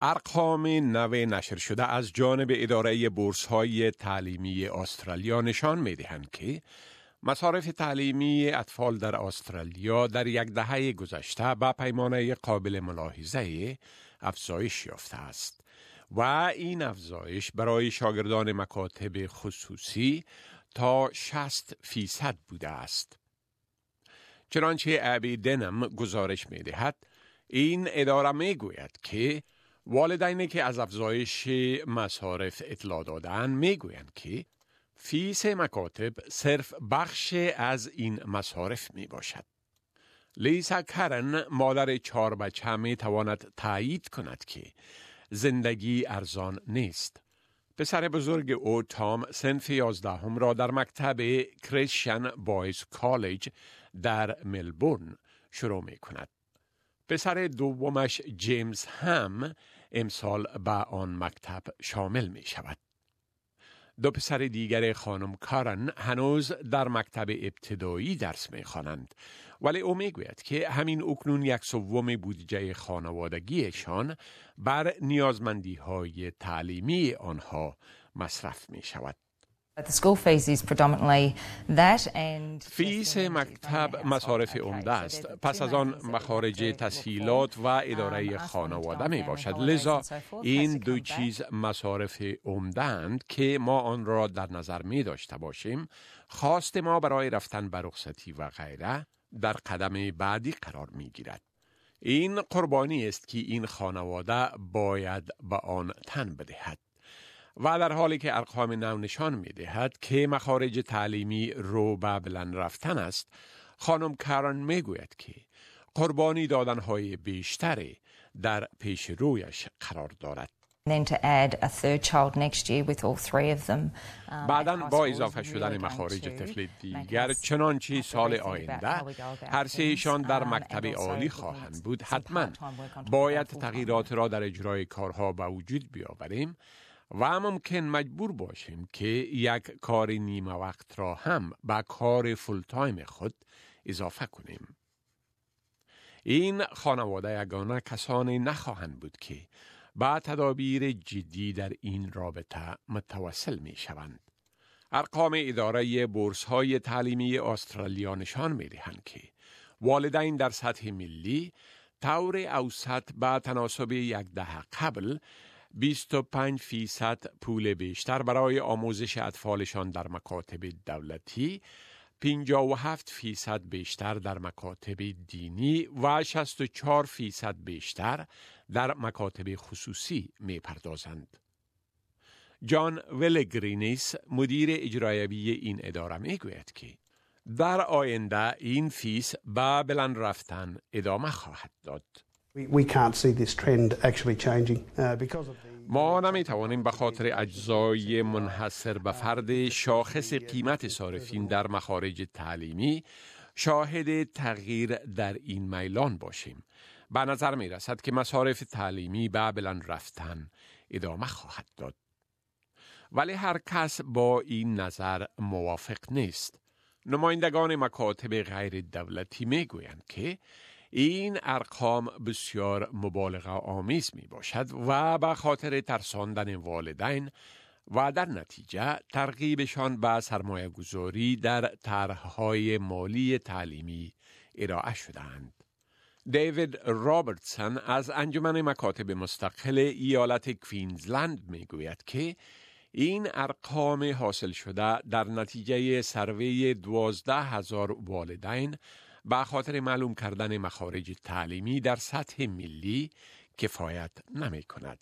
ارقام نو نشر شده از جانب اداره بورس‌های تعلیمی استرالیا نشان می‌دهند که مصارف تعلیمی اطفال در استرالیا در یک دهه گذشته به پیمانه قابل ملاحظه افزایش یافته است و این افزایش برای شاگردان مکاتب خصوصی تا 60% بوده است. چنانچه ابی دنم گزارش می‌دهد، این اداره می‌گوید که والدینی که از افزایش مصارف اطلاع دادند می‌گویند که فیس مکاتب صرف بخش از این مصارف می باشد. لیسا کرن مادر 4 بچه می تواند تایید کند که زندگی ارزان نیست. پسر بزرگ او تام صنف 11 را در مکتب کریسچن بایز کالج در ملبورن شروع می کند. پسر دومش جیمز هم امسال به آن مکتب شامل می شود. دو پسر دیگر خانم کارن هنوز در مکتب ابتدایی درس می خوانند، ولی او می گوید که همین اکنون 1/3 بودجه خانوادگیشان بر نیازمندی های تعلیمی آنها مصرف می شود. The school fees is predominantly that and فیس مکتب مصارف عمده است. پس از آن مخارج تسهیلات و اداره خانواده می باشد. لذا این دو چیز مصارف عمده اند که ما آن را در نظر می داشته باشیم. خواست ما برای رفتن به رخصتی و غیره در قدم بعدی قرار می گیرد. این قربانی است که این خانواده باید به آن تن بدهد. و در حالی که ارقام نو نشان می دهد که مخارج تعلیمی رو به بلند رفتن است، خانم کارن می گوید که قربانی دادنهای بیشتری در پیش رویش قرار دارد. then to add a third child next year with all 3 of them. بعداً با اضافه شدن مخارج طفل دیگر چنانچه سال آینده هر سهشان در مکتب عالی خواهند بود، حتما باید تغییرات را در اجرای کارها به وجود بیاوریم و ممکن مجبور باشیم که یک کار نیمه وقت را هم به کار فول تایم خود اضافه کنیم. این خانواده یگانه کسانی نخواهند بود که با تدابیر جدی در این رابطه متوسل می شوند. ارقام اداره بورس‌های تعلیمی استرالیا نشان می دهند که والدین در سطح ملی طور اوسط به تناسب یک دهه قبل 25% پول بیشتر برای آموزش اطفالشان در مکاتب دولتی، 57% بیشتر در مکاتب دینی و 64% بیشتر در مکاتب خصوصی می پردازند. جان ویلگرینیس مدیر اجرایی این اداره می گوید که در آینده این فیس به بلند رفتن ادامه خواهد داد. We can't see this trend actually changing because of the ما نمی توانیم به خاطر اجزای منحصر به فرد شاخص قیمت صارفین در مخارج تعلیمی شاهد تغییر در این میلان باشیم. به نظر می رسد که مصارف تعلیمی به بلند رفتن ادامه خواهد داد. ولی هر کس با این نظر موافق نیست. نمایندگان مکاتب غیر دولتی می گویند که این ارقام بسیار مبالغه آمیز می باشد و به خاطر ترساندن والدین و در نتیجه ترغیبشان به سرمایه گذاری در طرح‌های مالی تعلیمی ارائه شدند. دیوید رابرتسون از انجمن مکاتب مستقل ایالت کوینزلند می گوید که این ارقام حاصل شده در نتیجه سروی 12,000 والدین به خاطر معلوم کردن مخارج تعلیمی در سطح ملی کفایت نمی کند.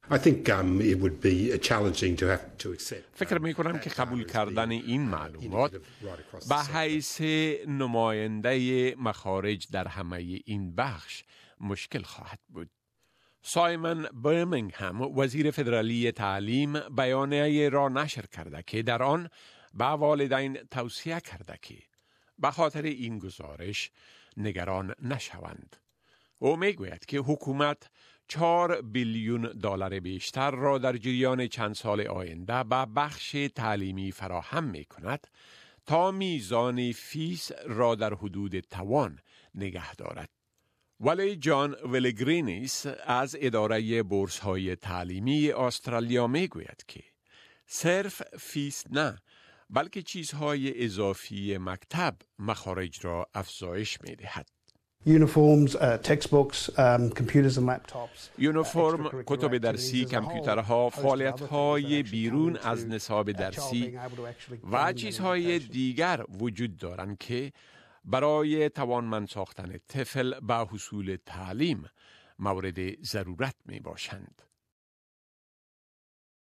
فکر می کنم که قبول کردن این معلومات به حیث نماینده مخارج در همه این بخش مشکل خواهد بود. سایمون برمینگهم وزیر فدرالی تعلیم بیانیه را نشر کرده که در آن به والدین توصیه کرده که به خاطر این گزارش نگران نشوند. او میگوید که حکومت 4 بیلیون دلار بیشتر را در جریان چند سال آینده به بخش تعلیمی فراهم می کند تا میزان فیس را در حدود توان نگه دارد. ولی جان ویلگرینیس از اداره بورس‌های تعلیمی استرالیا می گوید که صرف فیس نه بلکه چیزهای اضافی مکتب مخارج را افزایش می دهد. Uniforms, textbooks, computers and laptops. یونیفرم، کتب درسی، کامپیوترها، فعالیت‌های بیرون از نصاب درسی و چیزهای دیگر وجود دارند که برای توانمند ساختن طفل به حصول تعلیم مورد ضرورت می باشند.